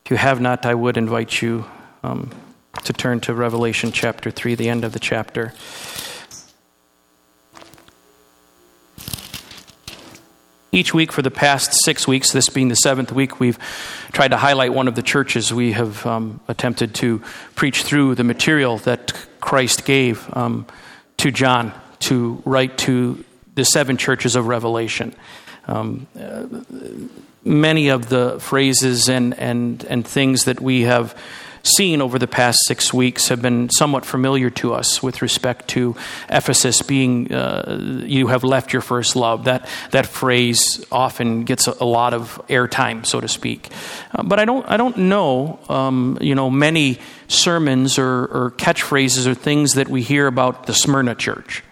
If you have not, I would invite you to turn to Revelation chapter 3, the end of the chapter. Each week for the past 6 weeks, this being the 7th week, we've tried to highlight one of the churches. We have attempted to preach through the material that Christ gave to John to write to the 7 churches of Revelation. Many of the phrases and things that we have seen over the past 6 weeks have been somewhat familiar to us with respect to Ephesus being, you have left your first love. That phrase often gets a lot of airtime, so to speak. But I don't know, many sermons or catchphrases or things that we hear about the Smyrna church.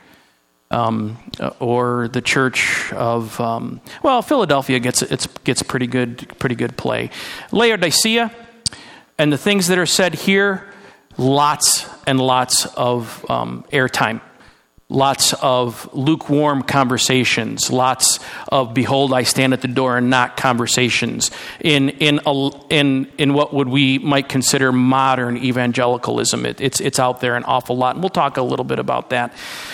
Or the church of, Philadelphia gets pretty good play. Laodicea, and the things that are said here, lots and lots of airtime, lots of lukewarm conversations, lots of "Behold, I stand at the door and knock" conversations in what we might consider modern evangelicalism. It's out there an awful lot, and we'll talk a little bit about that.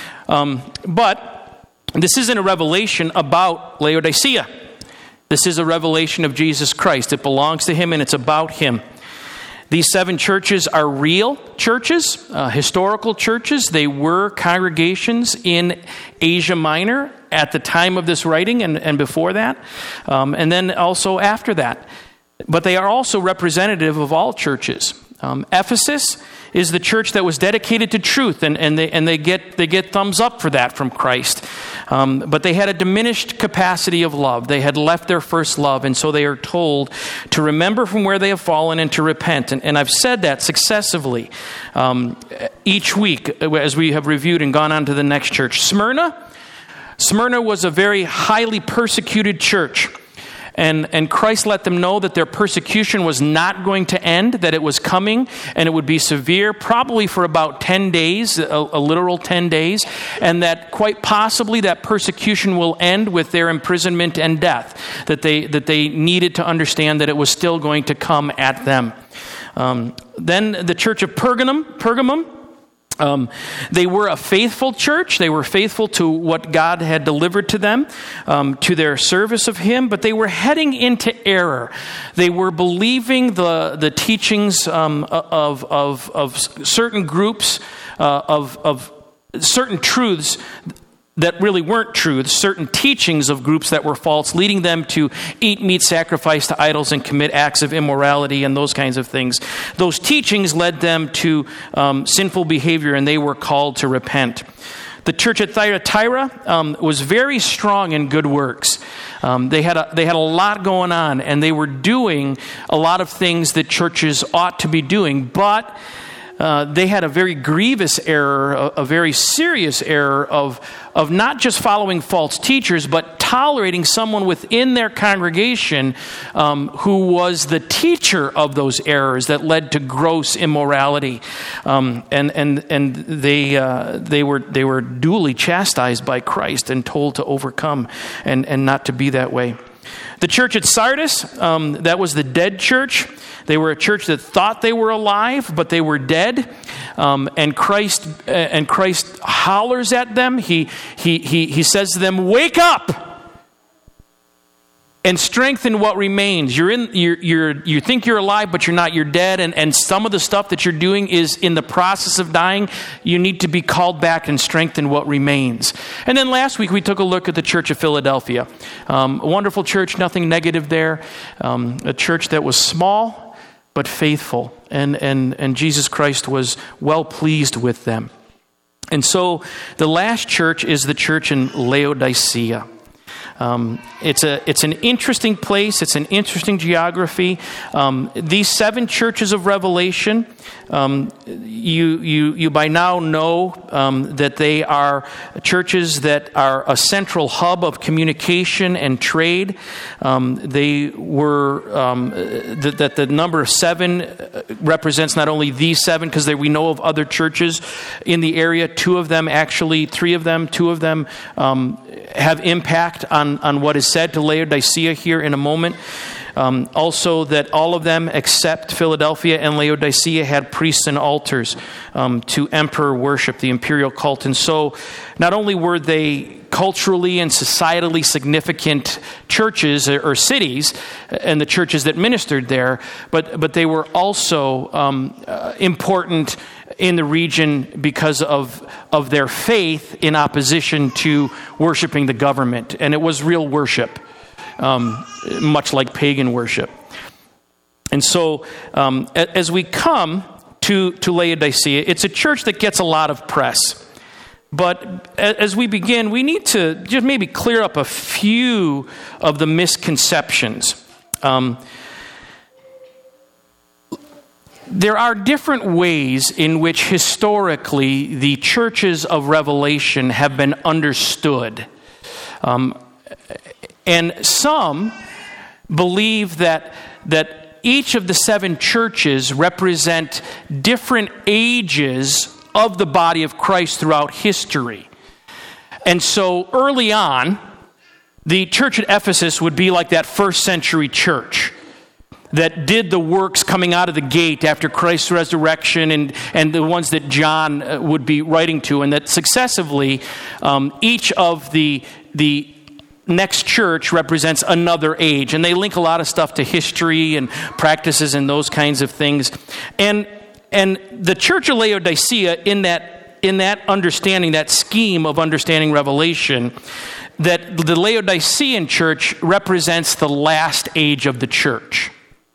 But this isn't a revelation about Laodicea. This is a revelation of Jesus Christ. It belongs to Him and it's about Him. These 7 churches are real churches, historical churches. They were congregations in Asia Minor at the time of this writing and before that, and then also after that. But they are also representative of all churches. Ephesus is the church that was dedicated to truth, and they get thumbs up for that from Christ. But they had a diminished capacity of love. They had left their first love, and so they are told to remember from where they have fallen and to repent. And I've said that successively each week as we have reviewed and gone on to the next church. Smyrna was a very highly persecuted church. And Christ let them know that their persecution was not going to end, that it was coming, and it would be severe, probably for about 10 days, a literal 10 days, and that quite possibly that persecution will end with their imprisonment and death, that they needed to understand that it was still going to come at them. Then the church of Pergamum. They were a faithful church. They were faithful to what God had delivered to them, to their service of Him, but they were heading into error. They were believing the teachings of certain groups, of certain truths that really weren't truths, certain teachings of groups that were false, leading them to eat meat sacrificed to idols and commit acts of immorality and those kinds of things. Those teachings led them to sinful behavior, and they were called to repent. The church at Thyatira was very strong in good works. They had a lot going on, and they were doing a lot of things that churches ought to be doing, but they had a very grievous error, a very serious error of not just following false teachers, but tolerating someone within their congregation who was the teacher of those errors that led to gross immorality, and they were duly chastised by Christ and told to overcome and not to be that way. The church at Sardis, that was the dead church. They were a church that thought they were alive, but they were dead. And Christ hollers at them. He says to them, "Wake up and strengthen what remains." You think you're alive, but you're not. You're dead, and some of the stuff that you're doing is in the process of dying. You need to be called back and strengthen what remains. And then last week we took a look at the church of Philadelphia. A wonderful church, nothing negative there. A church that was small but faithful, and Jesus Christ was well pleased with them. And so the last church is the church in Laodicea. It's an interesting place. It's an interesting geography. These 7 churches of Revelation, you by now know that they are churches that are a central hub of communication and trade. They were that the number of 7 represents not only these 7, because we know of other churches in the area. 2 of them, actually 3 of them, 2 of them have impact on what is said to Laodicea here in a moment. Also that all of them except Philadelphia and Laodicea had priests and altars to emperor worship, the imperial cult. And so not only were they culturally and societally significant churches or cities, and the churches that ministered there, but they were also important in the region because of their faith in opposition to worshiping the government. And it was real worship, much like pagan worship. And so as we come to Laodicea, it's a church that gets a lot of press. But as we begin, we need to just maybe clear up a few of the misconceptions. There are different ways in which historically the churches of Revelation have been understood. And some believe that each of the 7 churches represent different ages of the body of Christ throughout history. And so early on, the church at Ephesus would be like that first century church that did the works coming out of the gate after Christ's resurrection, and the ones that John would be writing to, and that successively each of the next church represents another age. And they link a lot of stuff to history and practices and those kinds of things. And the church of Laodicea, in that understanding, that scheme of understanding Revelation, that the Laodicean church represents the last age of the church.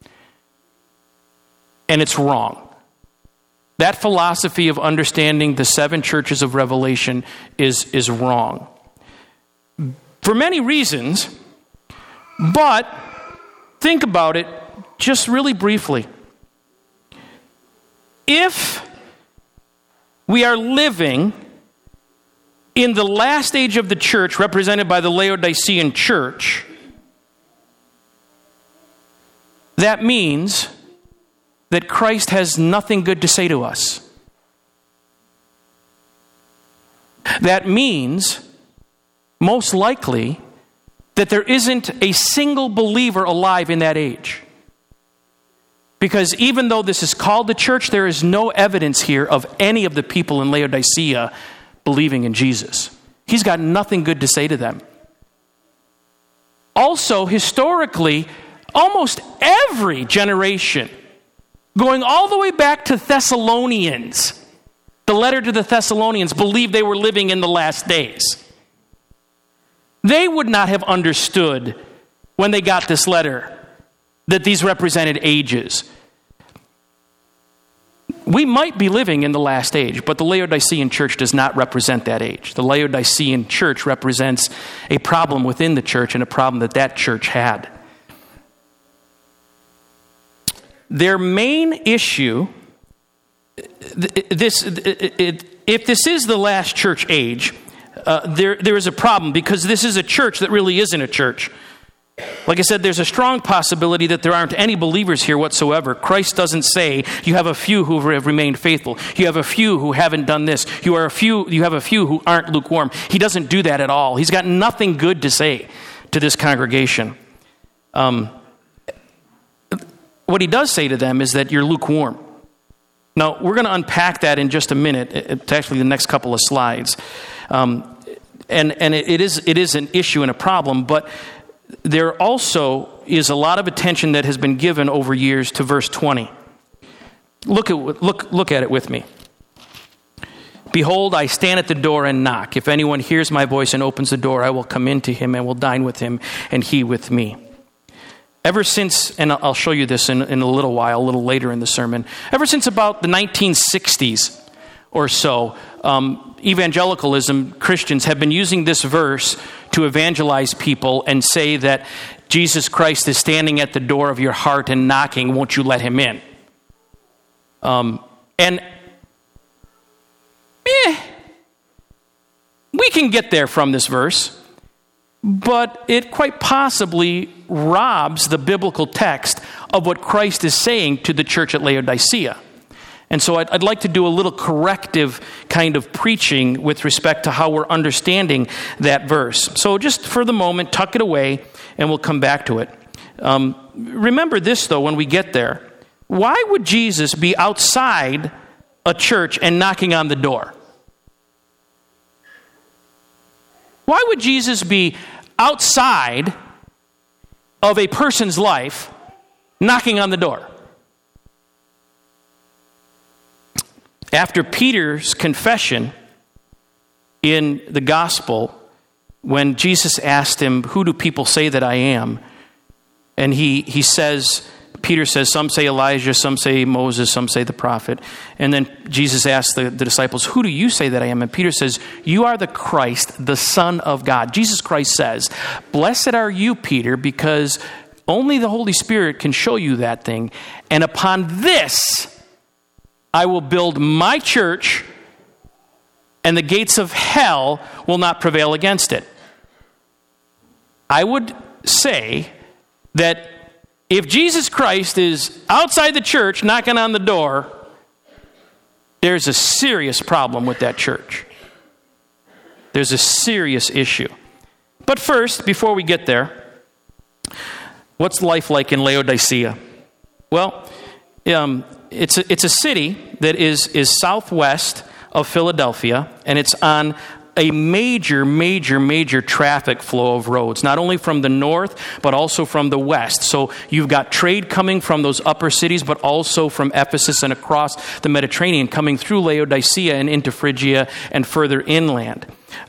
And it's wrong. That philosophy of understanding the 7 churches of Revelation is wrong. For many reasons, but think about it just really briefly. If we are living in the last age of the church represented by the Laodicean church, that means that Christ has nothing good to say to us. That means, most likely, that there isn't a single believer alive in that age. Because even though this is called the church, there is no evidence here of any of the people in Laodicea believing in Jesus. He's got nothing good to say to them. Also, historically, almost every generation, going all the way back to Thessalonians, the letter to the Thessalonians, believed they were living in the last days. They would not have understood when they got this letter that these represented ages. We might be living in the last age, but the Laodicean church does not represent that age. The Laodicean church represents a problem within the church and a problem that church had. Their main issue, if this is the last church age, there is a problem, because this is a church that really isn't a church. Like I said, there's a strong possibility that there aren't any believers here whatsoever. Christ doesn't say, you have a few who have remained faithful. You have a few who haven't done this. You have a few who aren't lukewarm. He doesn't do that at all. He's got nothing good to say to this congregation. What he does say to them is that you're lukewarm. Now, we're going to unpack that in just a minute. It's actually the next couple of slides. And it is an issue and a problem, but there also is a lot of attention that has been given over years to verse 20. Look at it with me. Behold, I stand at the door and knock. If anyone hears my voice and opens the door, I will come into him and will dine with him and he with me. Ever since, and I'll show you this in a little while, a little later in the sermon, ever since about the 1960s or so, evangelicalism, Christians have been using this verse to evangelize people and say that Jesus Christ is standing at the door of your heart and knocking, won't you let him in? We can get there from this verse, but it quite possibly robs the biblical text of what Christ is saying to the church at Laodicea. And so I'd like to do a little corrective kind of preaching with respect to how we're understanding that verse. So just for the moment, tuck it away, and we'll come back to it. Remember this, though, when we get there. Why would Jesus be outside a church and knocking on the door? Why would Jesus be outside of a person's life knocking on the door? After Peter's confession in the gospel, when Jesus asked him, "Who do people say that I am?" And Peter says, some say Elijah, some say Moses, some say the prophet. And then Jesus asked the disciples, "Who do you say that I am?" And Peter says, "You are the Christ, the Son of God." Jesus Christ says, "Blessed are you, Peter, because only the Holy Spirit can show you that thing. And upon this, I will build my church, and the gates of hell will not prevail against it." I would say that if Jesus Christ is outside the church knocking on the door, there's a serious problem with that church. There's a serious issue. But first, before we get there, what's life like in Laodicea? Well, it's a city that is southwest of Philadelphia, and it's on a major traffic flow of roads, not only from the north, but also from the west. So you've got trade coming from those upper cities, but also from Ephesus and across the Mediterranean, coming through Laodicea and into Phrygia and further inland.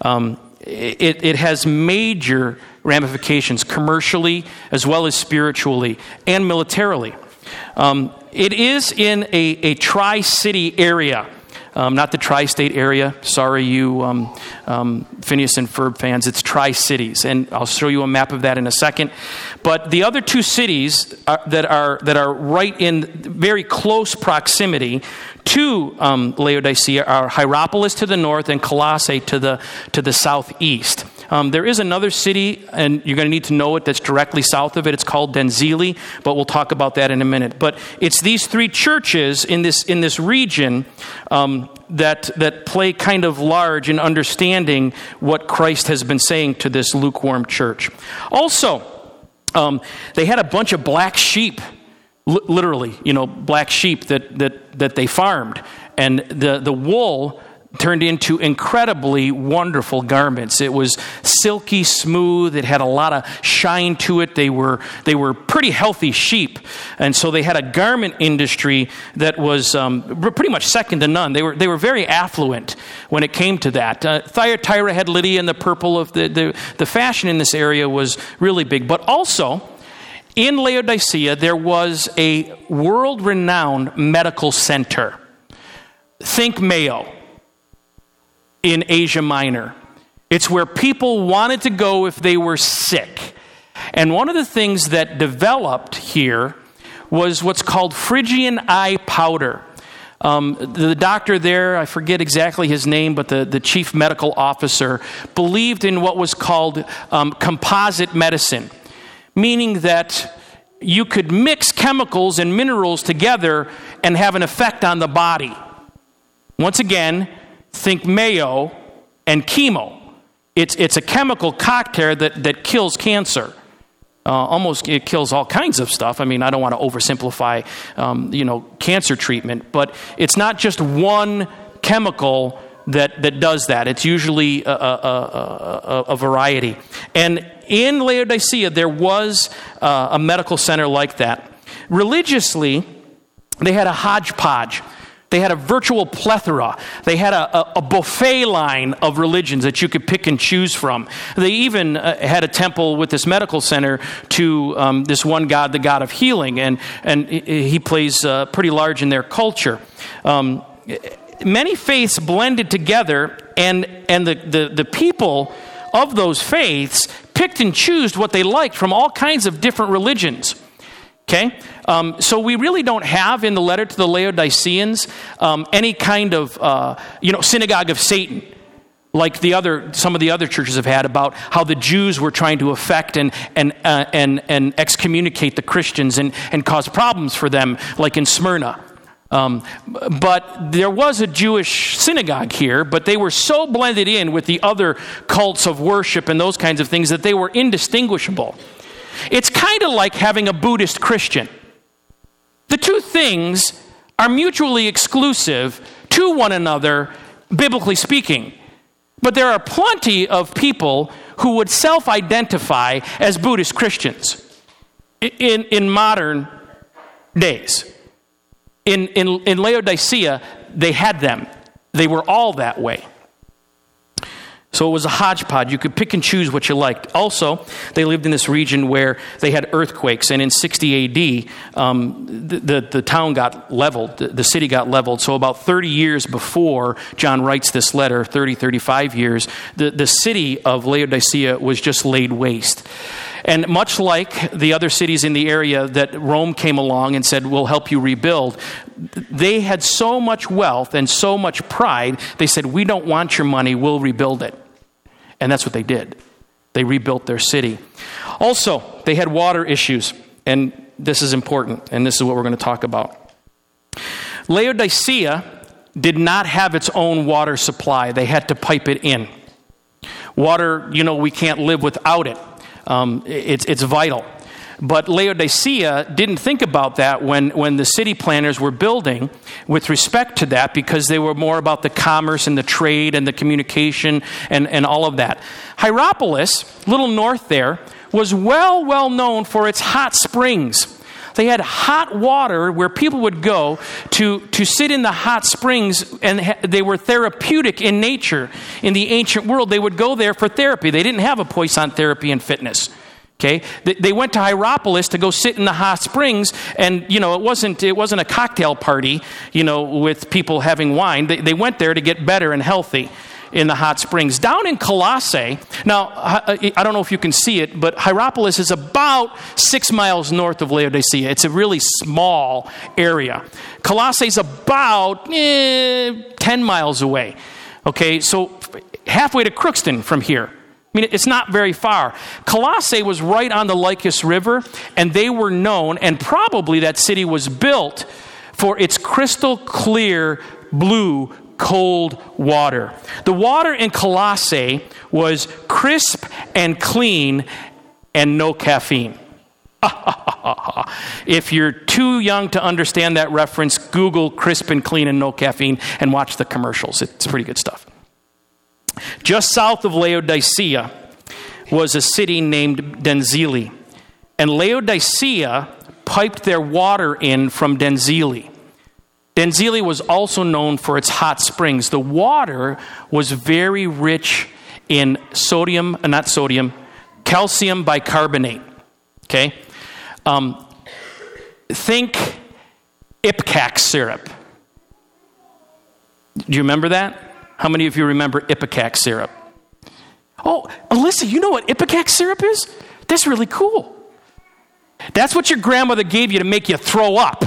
It has major ramifications commercially as well as spiritually and militarily. It is in a tri-city area. Not the tri-state area. Sorry, you Phineas and Ferb fans. It's tri-cities, and I'll show you a map of that in a second. But the other two cities that are right in very close proximity to Laodicea are Hierapolis to the north and Colossae to the southeast. There is another city, and you're going to need to know it, that's directly south of it. It's called Denzili, but we'll talk about that in a minute. But it's these three churches in this region that play kind of large in understanding what Christ has been saying to this lukewarm church. Also, they had a bunch of black sheep, literally, black sheep that they farmed, and the wool turned into incredibly wonderful garments. It was silky smooth. It had a lot of shine to it. They were pretty healthy sheep. And so they had a garment industry that was pretty much second to none. They were very affluent when it came to that. Thyatira had Lydia and the purple of the fashion in this area was really big. But also, in Laodicea, there was a world-renowned medical center. Think Mayo in Asia Minor. It's where people wanted to go if they were sick. And one of the things that developed here was what's called Phrygian eye powder. The doctor there, I forget exactly his name, but the chief medical officer believed in what was called composite medicine, meaning that you could mix chemicals and minerals together and have an effect on the body. Once again, think Mayo and chemo. It's a chemical cocktail that kills cancer. It kills all kinds of stuff. I mean, I don't want to oversimplify, cancer treatment, but it's not just one chemical that does that. It's usually a variety. And in Laodicea, there was a medical center like that. Religiously, they had a hodgepodge. They had a virtual plethora. They had a buffet line of religions that you could pick and choose from. They even had a temple with this medical center to this one god, the god of healing, and he plays pretty large in their culture. Many faiths blended together, and the people of those faiths picked and chose what they liked from all kinds of different religions. Okay, so we really don't have in the letter to the Laodiceans any kind of synagogue of Satan, like some of the other churches have had, about how the Jews were trying to affect and excommunicate the Christians and cause problems for them, like in Smyrna. But there was a Jewish synagogue here, but they were so blended in with the other cults of worship and those kinds of things that they were indistinguishable. It's kind of like having a Buddhist Christian. The two things are mutually exclusive to one another, biblically speaking. But there are plenty of people who would self-identify as Buddhist Christians in modern days. In Laodicea, they had them. They were all that way. So it was a hodgepodge. You could pick and choose what you liked. Also, they lived in this region where they had earthquakes, and in 60 A.D., the town got leveled, the city got leveled. So about 30 years before John writes this letter, 35 years, the city of Laodicea was just laid waste. And much like the other cities in the area that Rome came along and said, we'll help you rebuild, they had so much wealth and so much pride, they said, we don't want your money, we'll rebuild it. And that's what they did. They rebuilt their city. Also, they had water issues, and this is important, and this is what we're going to talk about. Laodicea did not have its own water supply. They had to pipe it in. Water, we can't live without it. It's vital. But Laodicea didn't think about that when the city planners were building with respect to that, because they were more about the commerce and the trade and the communication and all of that. Hierapolis, a little north there, was well known for its hot springs. They had hot water where people would go to sit in the hot springs, and they were therapeutic in nature. In the ancient world, they would go there for therapy. They didn't have a Poisson therapy and fitness. Okay, they went to Hierapolis to go sit in the hot springs, and it wasn't a cocktail party, with people having wine. They went there to get better and healthy in the hot springs. Down in Colossae, now I don't know if you can see it, but Hierapolis is about 6 miles north of Laodicea. It's a really small area. Colossae is about 10 miles away. Okay, so halfway to Crookston from here. I mean, it's not very far. Colossae was right on the Lycus River, and they were known, and probably that city was built for its crystal clear, blue, cold water. The water in Colossae was crisp and clean and no caffeine. If you're too young to understand that reference, Google crisp and clean and no caffeine and watch the commercials. It's pretty good stuff. Just south of Laodicea was a city named Denzili. And Laodicea piped their water in from Denzili. Denzili was also known for its hot springs. The water was very rich in calcium bicarbonate. Okay? Think Ipecac syrup. Do you remember that? How many of you remember Ipecac syrup? Oh, Alyssa, you know what Ipecac syrup is? That's really cool. That's what your grandmother gave you to make you throw up.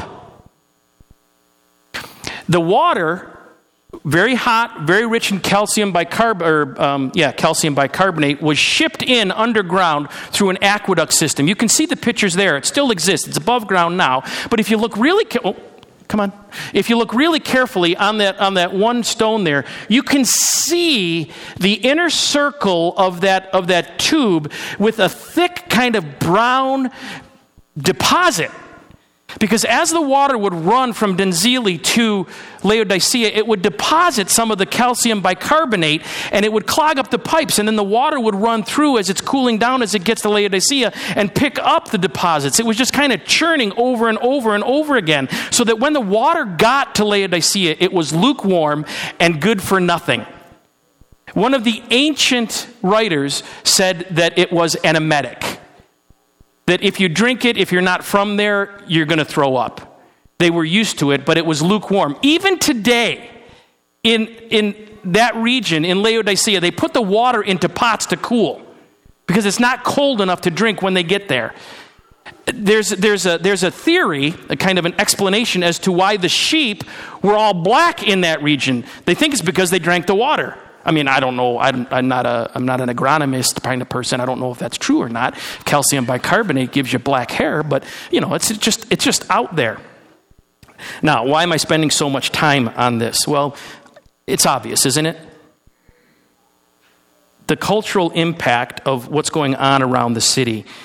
The water, very hot, very rich in calcium bicarbonate, was shipped in underground through an aqueduct system. You can see the pictures there. It still exists. It's above ground now. But if you look really If you look really carefully on that one stone there, you can see the inner circle of that tube with a thick kind of brown deposit. Because as the water would run from Denzili to Laodicea, it would deposit some of the calcium bicarbonate, and it would clog up the pipes, and then the water would run through as it's cooling down as it gets to Laodicea and pick up the deposits. It was just kind of churning over and over and over again, so that when the water got to Laodicea, it was lukewarm and good for nothing. One of the ancient writers said that it was an emetic. That if you drink it, if you're not from there, you're going to throw up. They were used to it, but it was lukewarm. Even today, in that region, in Laodicea, they put the water into pots to cool because it's not cold enough to drink when they get there. There's a theory, a kind of an explanation as to why the sheep were all black in that region. They think it's because they drank the water. I mean, I don't know. I'm not an agronomist kind of person. I don't know if that's true or not. Calcium bicarbonate gives you black hair, but it's just out there. Now, why am I spending so much time on this? Well, it's obvious, isn't it? The cultural impact of what's going on around the city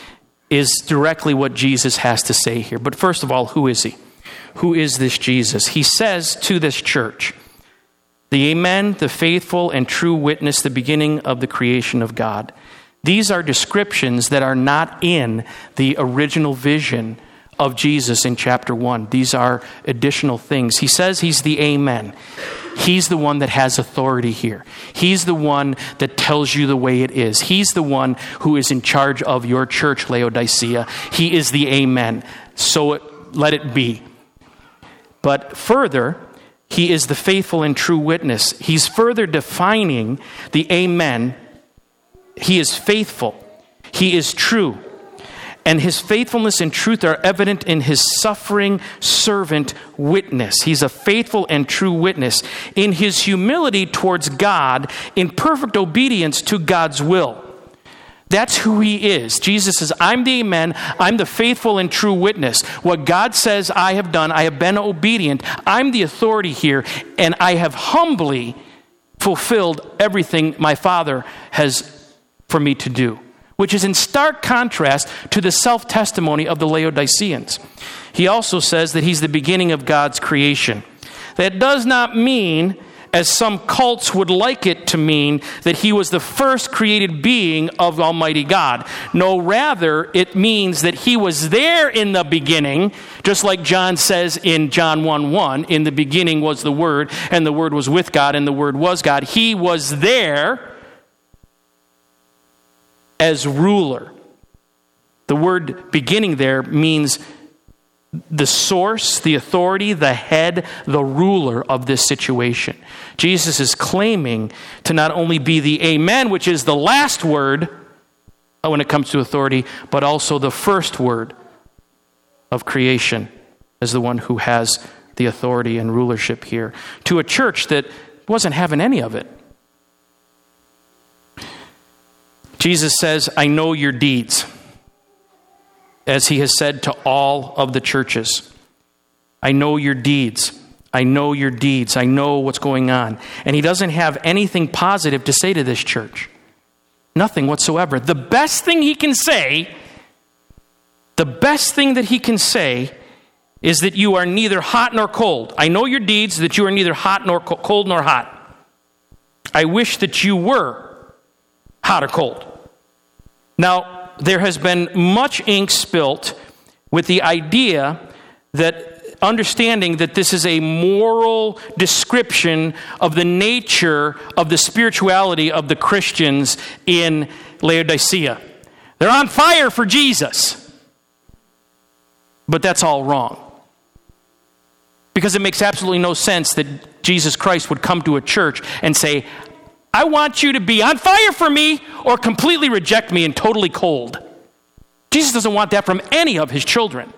is directly what Jesus has to say here. But first of all, who is he? Who is this Jesus? He says to this church, the Amen, the faithful and true witness, the beginning of the creation of God. These are descriptions that are not in the original vision of Jesus in chapter 1. These are additional things. He says he's the Amen. He's the one that has authority here. He's the one that tells you the way it is. He's the one who is in charge of your church, Laodicea. He is the Amen. So let it be. But further, he is the faithful and true witness. He's further defining the Amen. He is faithful. He is true. And his faithfulness and truth are evident in his suffering servant witness. He's a faithful and true witness in his humility towards God, in perfect obedience to God's will. That's who he is. Jesus says, I'm the Amen. I'm the faithful and true witness. What God says I have done, I have been obedient. I'm the authority here, and I have humbly fulfilled everything my Father has for me to do, which is in stark contrast to the self-testimony of the Laodiceans. He also says that he's the beginning of God's creation. That does not mean, as some cults would like it to mean, that he was the first created being of Almighty God. No, rather, it means that he was there in the beginning, just like John says in John 1:1, in the beginning was the Word, and the Word was with God, and the Word was God. He was there as ruler. The word beginning there means the source, the authority, the head, the ruler of this situation. Jesus is claiming to not only be the Amen, which is the last word when it comes to authority, but also the first word of creation as the one who has the authority and rulership here, to a church that wasn't having any of it. Jesus says, I know your deeds, as he has said to all of the churches. I know your deeds. I know your deeds. I know what's going on. And he doesn't have anything positive to say to this church. Nothing whatsoever. The best thing he can say, the best thing that he can say is that you are neither hot nor cold. I know your deeds, that you are neither hot nor cold nor hot. I wish that you were hot or cold. Now, there has been much ink spilt with the idea that understanding that this is a moral description of the nature of the spirituality of the Christians in Laodicea. They're on fire for Jesus. But that's all wrong. Because it makes absolutely no sense that Jesus Christ would come to a church and say, I want you to be on fire for me or completely reject me and totally cold. Jesus doesn't want that from any of his children.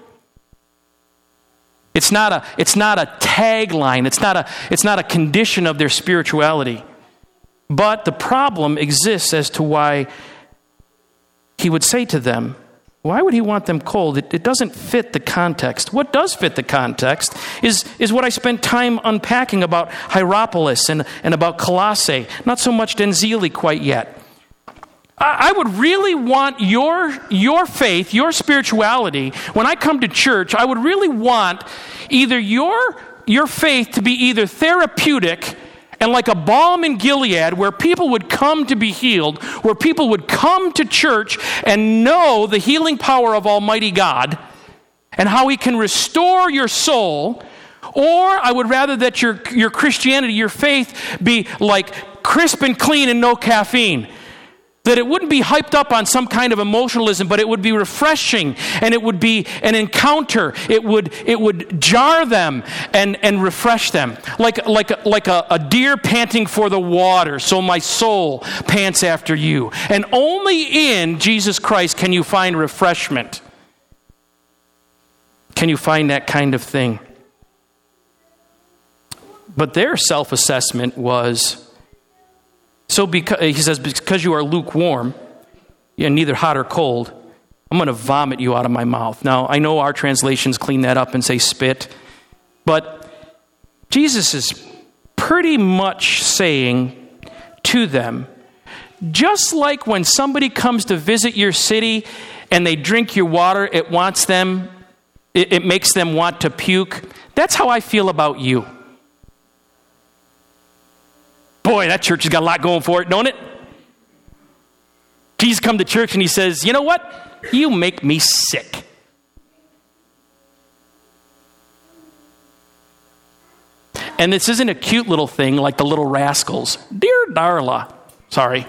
It's not a tagline. It's not a condition of their spirituality. But the problem exists as to why he would say to them, why would he want them cold? It doesn't fit the context. What does fit the context is what I spent time unpacking about Hierapolis and about Colossae. Not so much Denzili quite yet. I would really want your faith, your spirituality, when I come to church, I would really want either your faith to be either therapeutic and like a balm in Gilead, where people would come to be healed, where people would come to church and know the healing power of Almighty God and how he can restore your soul. Or I would rather that your Christianity, your faith, be like crisp and clean and no caffeine. That it wouldn't be hyped up on some kind of emotionalism, but it would be refreshing, and it would be an encounter. It would jar them and refresh them, like a deer panting for the water. So my soul pants after you, and only in Jesus Christ can you find refreshment. Can you find that kind of thing? But their self-assessment was. So he says, because you are lukewarm, you're neither hot or cold, I'm going to vomit you out of my mouth. Now, I know our translations clean that up and say spit, but Jesus is pretty much saying to them, just like when somebody comes to visit your city and they drink your water, it makes them want to puke. That's how I feel about you. Boy, that church has got a lot going for it, don't it? Jesus come to church and he says, you know what? You make me sick. And this isn't a cute little thing like the Little Rascals. Dear Darla. Sorry.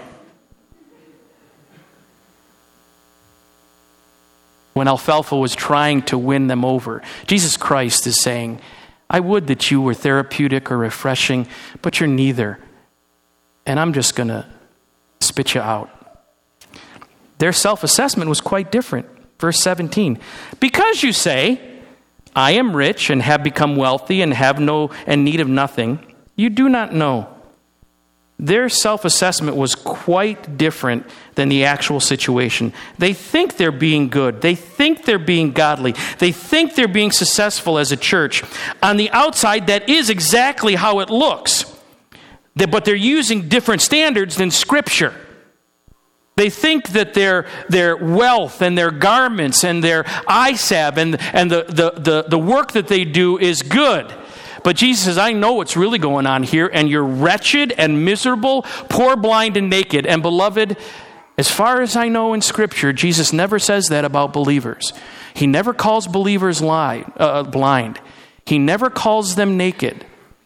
When Alfalfa was trying to win them over, Jesus Christ is saying, I would that you were therapeutic or refreshing, but you're neither. And I'm just going to spit you out. Their self-assessment was quite different. Verse 17. Because you say, I am rich and have become wealthy and have need of nothing, you do not know. Their self-assessment was quite different than the actual situation. They think they're being good. They think they're being godly. They think they're being successful as a church. On the outside, that is exactly how it looks. But they're using different standards than Scripture. They think that their wealth and their garments and their eye salve and the work that they do is good. But Jesus says, I know what's really going on here, and you're wretched and miserable, poor, blind, and naked. And beloved, as far as I know in Scripture, Jesus never says that about believers. He never calls believers blind. He never calls them naked.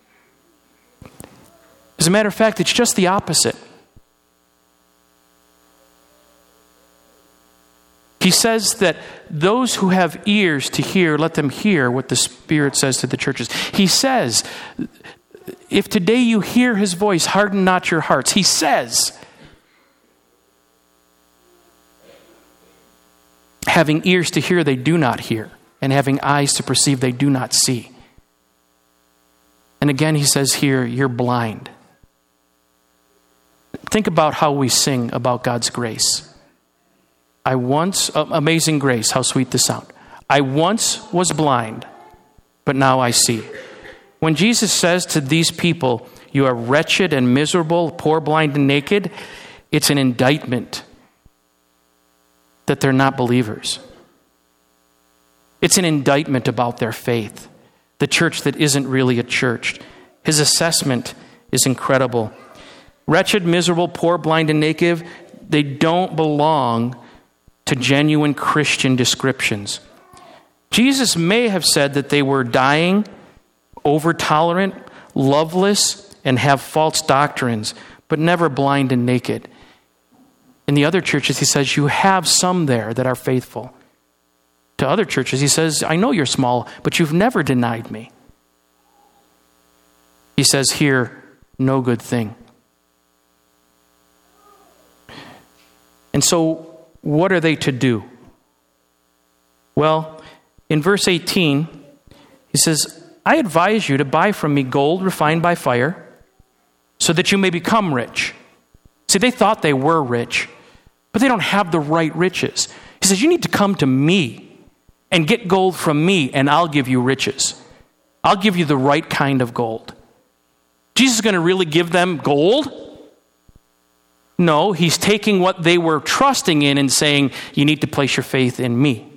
As a matter of fact, it's just the opposite. He says that those who have ears to hear, let them hear what the Spirit says to the churches. He says, if today you hear his voice, harden not your hearts. He says, having ears to hear, they do not hear, and having eyes to perceive, they do not see. And again, he says here, you're blind. Think about how we sing about God's grace. Amazing grace, how sweet the sound. I once was blind, but now I see. When Jesus says to these people, you are wretched and miserable, poor, blind, and naked, it's an indictment that they're not believers. It's an indictment about their faith, the church that isn't really a church. His assessment is incredible. Wretched, miserable, poor, blind, and naked, they don't belong to genuine Christian descriptions. Jesus may have said that they were dying, over-tolerant, loveless, and have false doctrines, but never blind and naked. In the other churches, he says, you have some there that are faithful. To other churches, he says, I know you're small, but you've never denied me. He says here, no good thing. And so, what are they to do? Well, in verse 18, he says, I advise you to buy from me gold refined by fire so that you may become rich. See, they thought they were rich, but they don't have the right riches. He says, you need to come to me and get gold from me, and I'll give you riches. I'll give you the right kind of gold. Jesus is going to really give them gold? No, he's taking what they were trusting in and saying, you need to place your faith in me.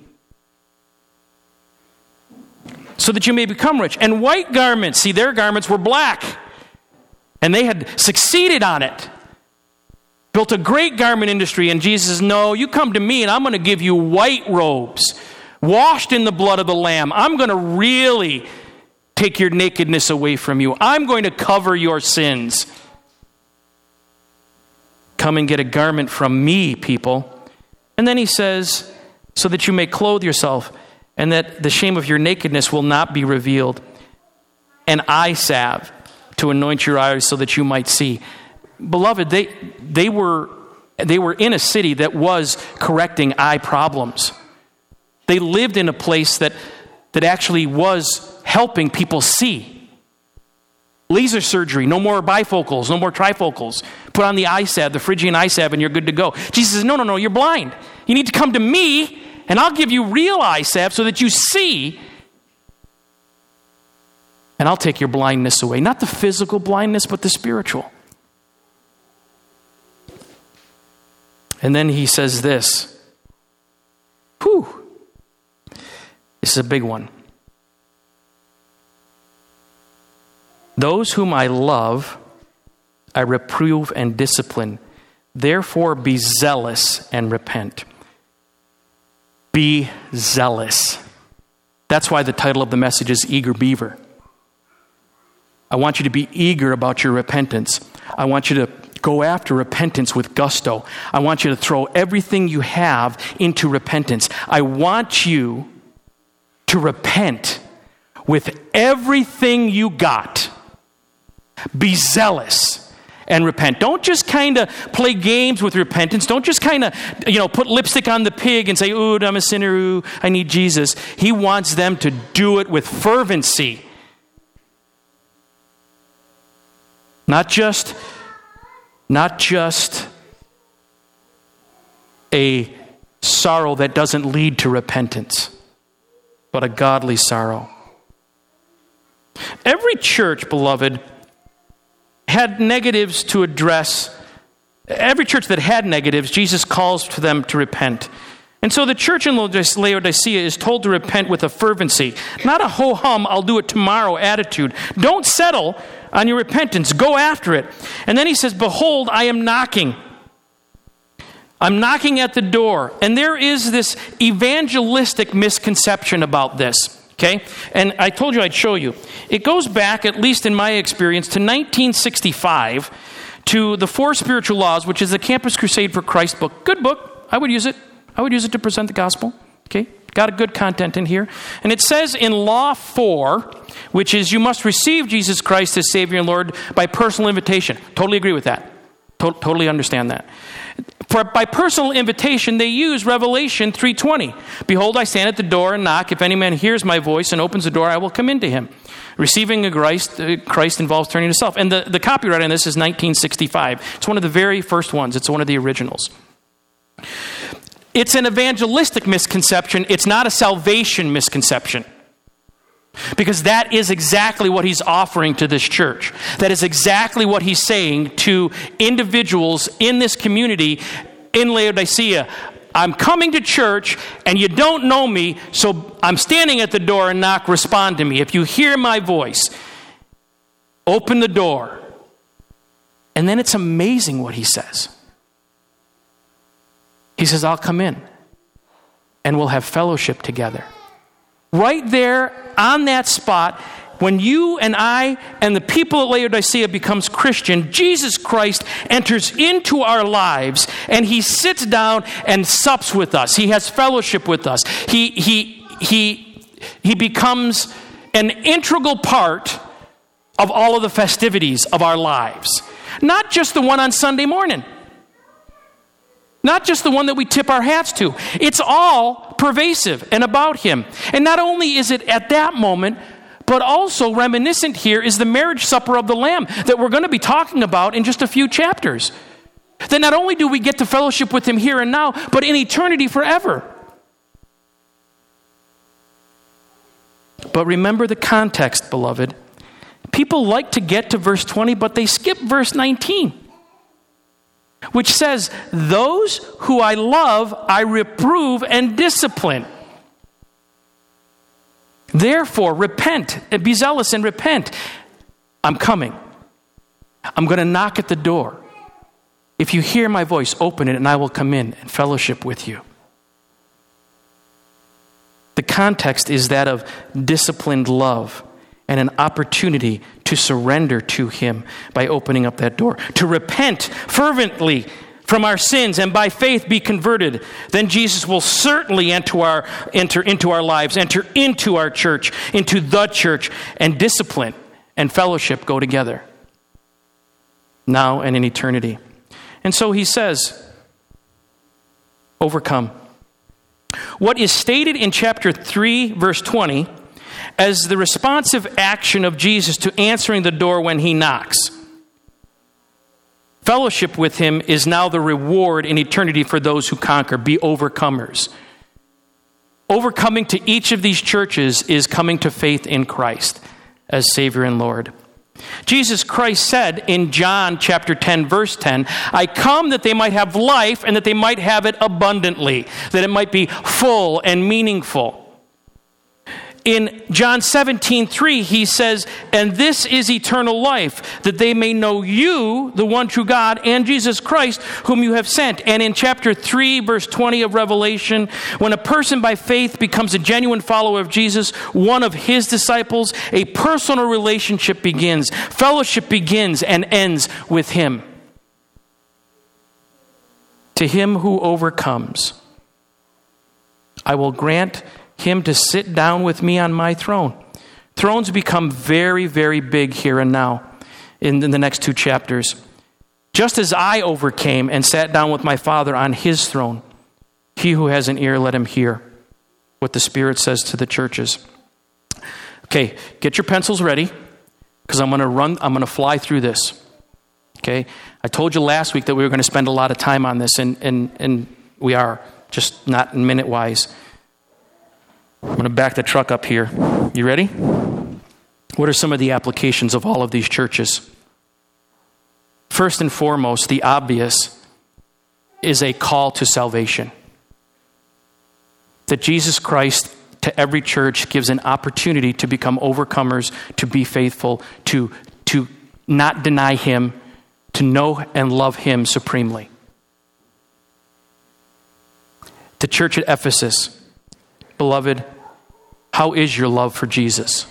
So that you may become rich. And white garments, see, their garments were black. And they had succeeded on it. Built a great garment industry. And Jesus says, no, you come to me and I'm going to give you white robes. Washed in the blood of the Lamb. I'm going to really take your nakedness away from you. I'm going to cover your sins. Come and get a garment from me, people. And then he says, so that you may clothe yourself and that the shame of your nakedness will not be revealed. An eye salve to anoint your eyes so that you might see. Beloved, they were in a city that was correcting eye problems. They lived in a place that actually was helping people see. Laser surgery, no more bifocals, no more trifocals. Put on the eye salve, the Phrygian eye salve, and you're good to go. Jesus says, no, you're blind. You need to come to me, and I'll give you real eye salve so that you see, and I'll take your blindness away. Not the physical blindness, but the spiritual. And then he says this, Whew. This is a big one. Those whom I love, I reprove and discipline. Therefore be zealous and repent. Be zealous. That's why the title of the message is Eager Beaver. I want you to be eager about your repentance. I want you to go after repentance with gusto. I want you to throw everything you have into repentance. I want you to repent with everything you got. Be zealous and repent. Don't just kind of play games with repentance. Don't just kind of, put lipstick on the pig and say, ooh, I'm a sinner, ooh, I need Jesus. He wants them to do it with fervency. Not just a sorrow that doesn't lead to repentance, but a godly sorrow. Every church, beloved, had negatives to address. Every church that had negatives, Jesus calls for them to repent. And so the church in Laodicea is told to repent with a fervency, not a ho-hum, I'll do it tomorrow attitude. Don't settle on your repentance. Go after it. And then he says, behold, I am knocking. I'm knocking at the door. And there is this evangelistic misconception about this. Okay? And I told you I'd show you. It goes back, at least in my experience, to 1965, to the Four Spiritual Laws, which is the Campus Crusade for Christ book. Good book. I would use it. I would use it to present the gospel. Okay? Got a good content in here. And it says in Law 4, which is you must receive Jesus Christ as Savior and Lord by personal invitation. Totally agree with that. Totally understand that. By personal invitation, they use Revelation 3:20. Behold, I stand at the door and knock. If any man hears my voice and opens the door, I will come into him. Receiving a Christ involves turning to self. And the copyright on this is 1965. It's one of the very first ones. It's one of the originals. It's an evangelistic misconception. It's not a salvation misconception. Because that is exactly what he's offering to this church. That is exactly what he's saying to individuals in this community in Laodicea. I'm coming to church and you don't know me, so I'm standing at the door and knock, respond to me. If you hear my voice, open the door. And then it's amazing what he says. He says, I'll come in and we'll have fellowship together. Right there on that spot, when you and I and the people at Laodicea becomes Christian, Jesus Christ enters into our lives and he sits down and sups with us. He has fellowship with us. He becomes an integral part of all of the festivities of our lives. Not just the one on Sunday morning. Not just the one that we tip our hats to. It's all pervasive and about him. And not only is it at that moment, but also reminiscent here is the marriage supper of the Lamb that we're going to be talking about in just a few chapters. That not only do we get to fellowship with him here and now, but in eternity forever. But remember the context, beloved. People like to get to verse 20, but they skip verse 19. Which says, those who I love, I reprove and discipline. Therefore, repent, be zealous and repent. I'm coming. I'm going to knock at the door. If you hear my voice, open it and I will come in and fellowship with you. The context is that of disciplined love and an opportunity to surrender to him by opening up that door. To repent fervently from our sins and by faith be converted. Then Jesus will certainly enter into our lives, enter into our church, into the church, and discipline and fellowship go together. Now and in eternity. And so he says, overcome. What is stated in chapter 3, verse 20, as the responsive action of Jesus to answering the door when he knocks. Fellowship with him is now the reward in eternity for those who conquer. Be overcomers. Overcoming to each of these churches is coming to faith in Christ as Savior and Lord. Jesus Christ said in John chapter 10, verse 10, I come that they might have life and that they might have it abundantly, that it might be full and meaningful. In John 17:3, he says, and this is eternal life, that they may know you, the one true God, and Jesus Christ, whom you have sent. And in chapter 3, verse 20 of Revelation, when a person by faith becomes a genuine follower of Jesus, one of his disciples, a personal relationship begins. Fellowship begins and ends with him. To him who overcomes, I will grant him to sit down with me on my throne. Thrones become very, very big here and now in the next 2 chapters. Just as I overcame and sat down with my Father on his throne, he who has an ear, let him hear what the Spirit says to the churches. Okay, get your pencils ready, because I'm going to fly through this. Okay, I told you last week that we were going to spend a lot of time on this, and we are, just not minute-wise. I'm going to back the truck up here. You ready? What are some of the applications of all of these churches? First and foremost, the obvious is a call to salvation. That Jesus Christ to every church gives an opportunity to become overcomers, to be faithful, to not deny him, to know and love him supremely. The church at Ephesus, beloved, how is your love for Jesus?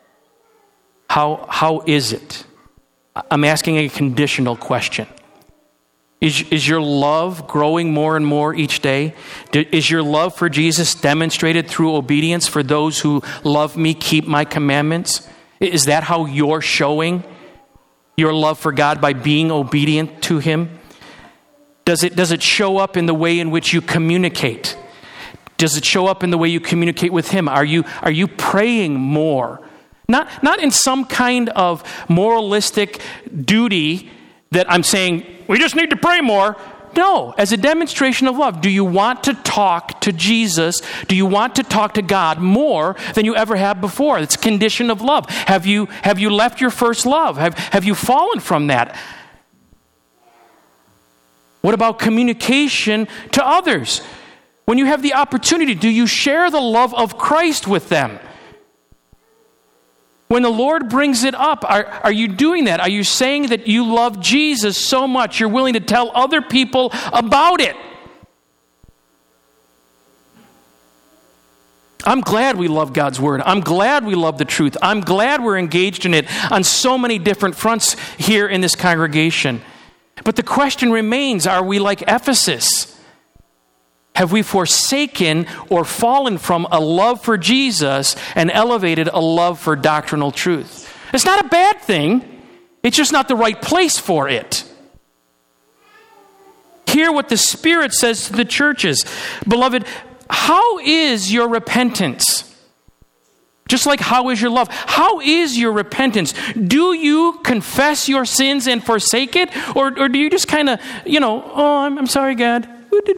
How is it? I'm asking a conditional question. Is your love growing more and more each day? Is your love for Jesus demonstrated through obedience? For those who love me, keep my commandments. Is that how you're showing your love for God, by being obedient to him? Does it show up in the way in which you communicate? Does it show up in the way you communicate with him? Are you praying more? Not in some kind of moralistic duty that I'm saying, we just need to pray more. No, as a demonstration of love. Do you want to talk to Jesus? Do you want to talk to God more than you ever have before? It's a condition of love. Have you left your first love? Have you fallen from that? What about communication to others? When you have the opportunity, do you share the love of Christ with them? When the Lord brings it up, are you doing that? Are you saying that you love Jesus so much you're willing to tell other people about it? I'm glad we love God's word. I'm glad we love the truth. I'm glad we're engaged in it on so many different fronts here in this congregation. But the question remains, are we like Ephesus? Have we forsaken or fallen from a love for Jesus and elevated a love for doctrinal truth? It's not a bad thing. It's just not the right place for it. Hear what the Spirit says to the churches. Beloved, how is your repentance? Just like how is your love? How is your repentance? Do you confess your sins and forsake it? Or do you just kind of, I'm sorry, God.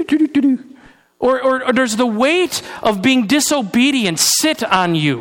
Or does the weight of being disobedient sit on you?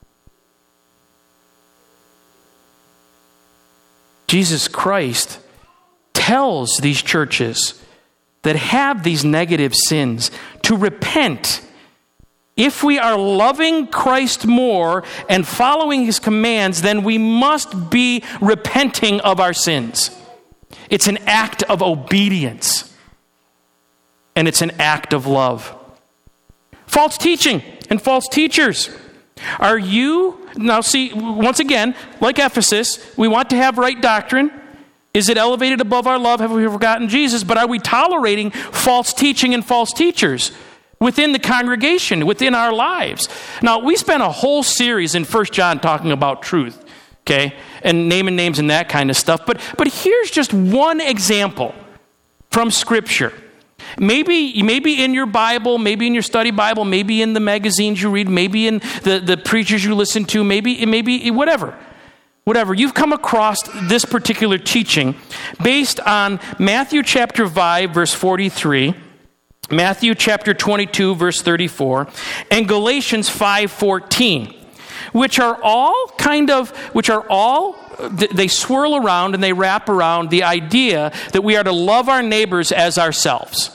Jesus Christ tells these churches that have these negative sins to repent. If we are loving Christ more and following his commands, then we must be repenting of our sins. It's an act of obedience. And it's an act of love. False teaching and false teachers. Are you, now see, once again, like Ephesus, we want to have right doctrine. Is it elevated above our love? Have we forgotten Jesus? But are we tolerating false teaching and false teachers within the congregation, within our lives? Now, we spent a whole series in 1 John talking about truth, okay? And naming names and that kind of stuff. But here's just one example from Scripture. Maybe in your Bible, maybe in your study Bible, maybe in the magazines you read, maybe in the preachers you listen to, maybe whatever. You've come across this particular teaching based on Matthew chapter 5, verse 43, Matthew chapter 22, verse 34, and Galatians 5:14, which are all they swirl around and they wrap around the idea that we are to love our neighbors as ourselves.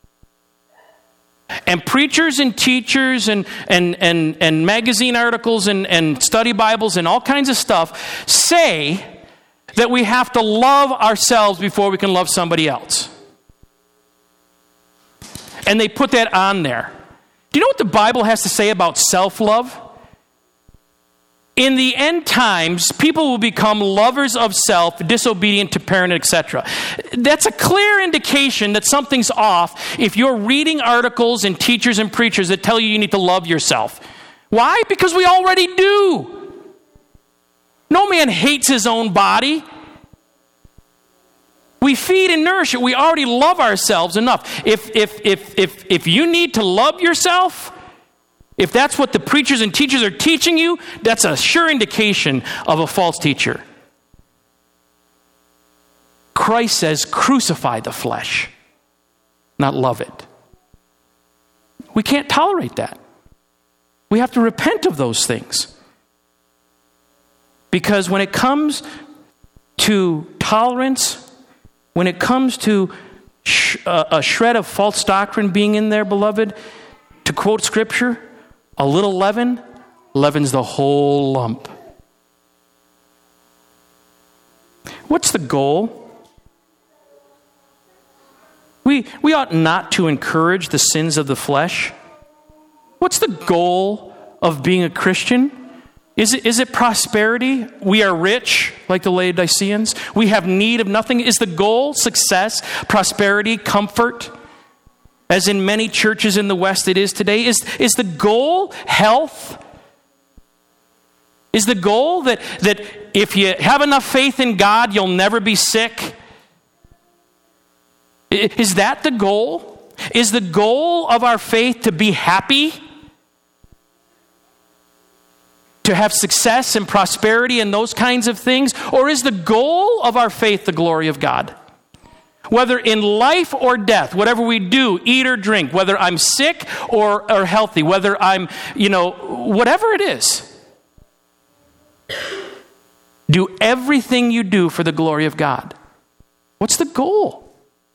And preachers and teachers and magazine articles and study Bibles and all kinds of stuff say that we have to love ourselves before we can love somebody else. And they put that on there. Do you know what the Bible has to say about self-love? In the end times, people will become lovers of self, disobedient to parent, etc. That's a clear indication that something's off if you're reading articles and teachers and preachers that tell you need to love yourself. Why? Because we already do. No man hates his own body. We feed and nourish it. We already love ourselves enough. If you need to love yourself, if that's what the preachers and teachers are teaching you, that's a sure indication of a false teacher. Christ says, crucify the flesh, not love it. We can't tolerate that. We have to repent of those things. Because when it comes to tolerance, when it comes to a shred of false doctrine being in there, beloved, to quote Scripture, a little leaven leavens the whole lump. What's the goal? We ought not to encourage the sins of the flesh. What's the goal of being a Christian? Is it prosperity? We are rich, like the Laodiceans. We have need of nothing. Is the goal success, prosperity, comfort? As in many churches in the West it is today. Is the goal health? Is the goal that if you have enough faith in God, you'll never be sick? Is that the goal? Is the goal of our faith to be happy? To have success and prosperity and those kinds of things? Or is the goal of our faith the glory of God? Whether in life or death, whatever we do, eat or drink, whether I'm sick or healthy, whether I'm, whatever it is. Do everything you do for the glory of God. What's the goal?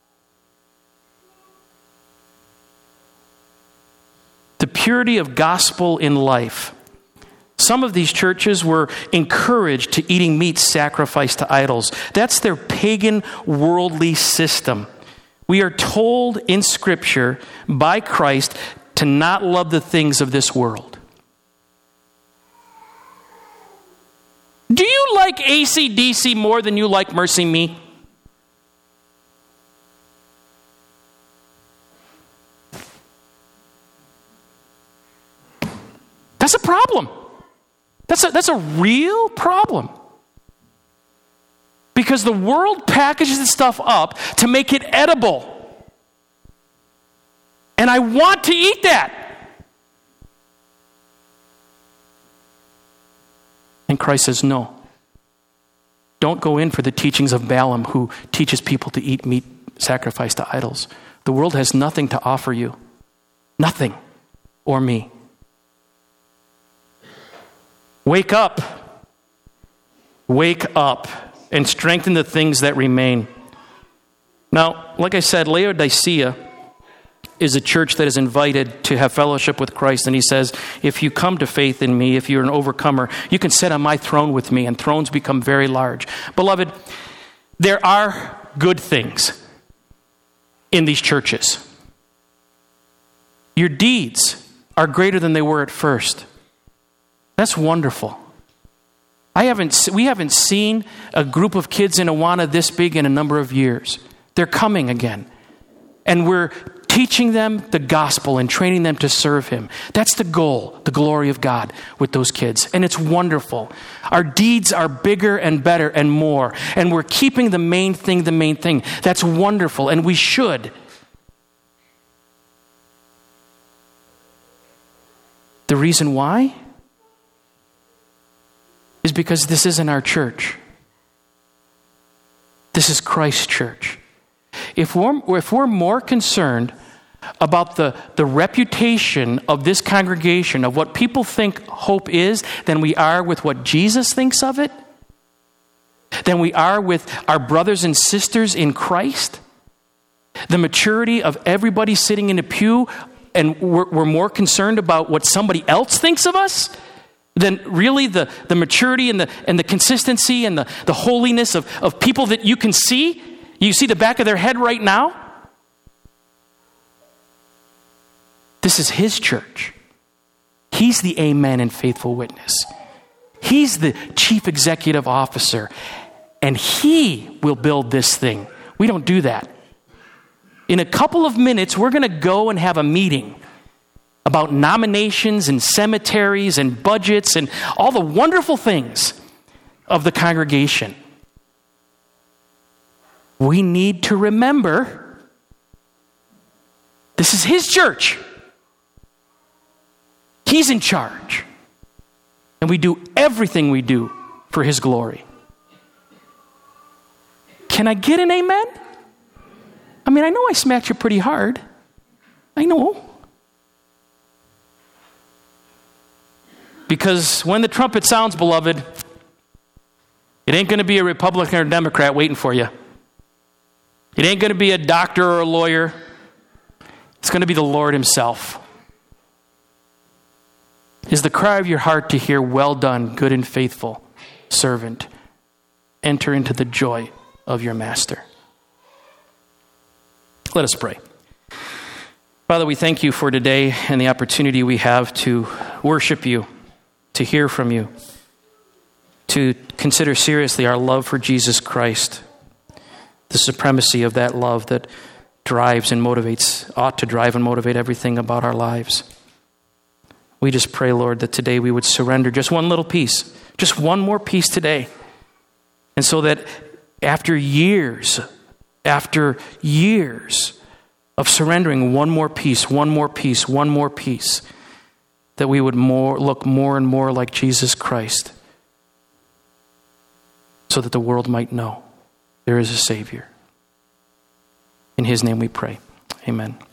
The purity of gospel in life. Some of these churches were encouraged to eating meat sacrificed to idols. That's their pagan, worldly system. We are told in Scripture by Christ to not love the things of this world. Do you like AC/DC more than you like Mercy Me? That's a problem. That's a real problem. Because the world packages this stuff up to make it edible. And I want to eat that. And Christ says, no. Don't go in for the teachings of Balaam, who teaches people to eat meat sacrificed to idols. The world has nothing to offer you. Nothing. Or me. Wake up. Wake up and strengthen the things that remain. Now, like I said, Laodicea is a church that is invited to have fellowship with Christ. And he says, if you come to faith in me, if you're an overcomer, you can sit on my throne with me. And thrones become very large. Beloved, there are good things in these churches. Your deeds are greater than they were at first. That's wonderful. We haven't seen a group of kids in Awana this big in a number of years. They're coming again. And we're teaching them the gospel and training them to serve him. That's the goal, the glory of God with those kids. And it's wonderful. Our deeds are bigger and better and more. And we're keeping the main thing. That's wonderful. And we should. The reason why is because this isn't our church. This is Christ's church. If we're more concerned about the reputation of this congregation, of what people think hope is, than we are with what Jesus thinks of it, than we are with our brothers and sisters in Christ? The maturity of everybody sitting in a pew, and we're more concerned about what somebody else thinks of us than really the maturity and the consistency and the holiness of people that you can see. You see the back of their head right now. This is his church. He's the amen and faithful witness. He's the chief executive officer, and he will build this thing. We don't do that. In a couple of minutes, we're going to go and have a meeting about nominations and cemeteries and budgets and all the wonderful things of the congregation. We need to remember this is his church. He's in charge. And we do everything we do for his glory. Can I get an amen? I mean, I know I smacked you pretty hard. I know. Because when the trumpet sounds, beloved, it ain't going to be a Republican or Democrat waiting for you. It ain't going to be a doctor or a lawyer. It's going to be the Lord himself. Is the cry of your heart to hear, well done, good and faithful servant. Enter into the joy of your master. Let us pray. Father, we thank you for today and the opportunity we have to worship you, to hear from you, to consider seriously our love for Jesus Christ, the supremacy of that love that drives and motivates, ought to drive and motivate everything about our lives. We just pray, Lord, that today we would surrender just one little piece, just one more piece today. And so that after years of surrendering one more piece, that we would look more and more like Jesus Christ, so that the world might know there is a Savior. In his name we pray. Amen.